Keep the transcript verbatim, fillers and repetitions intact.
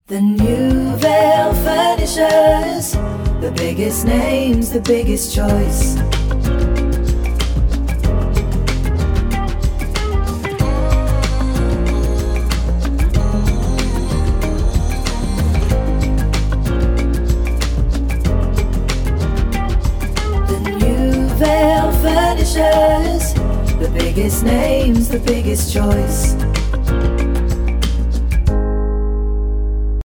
The Nouvelle Furnishers, the biggest names, the biggest choice. The Nouvelle Furnishers, the biggest names, the biggest choice.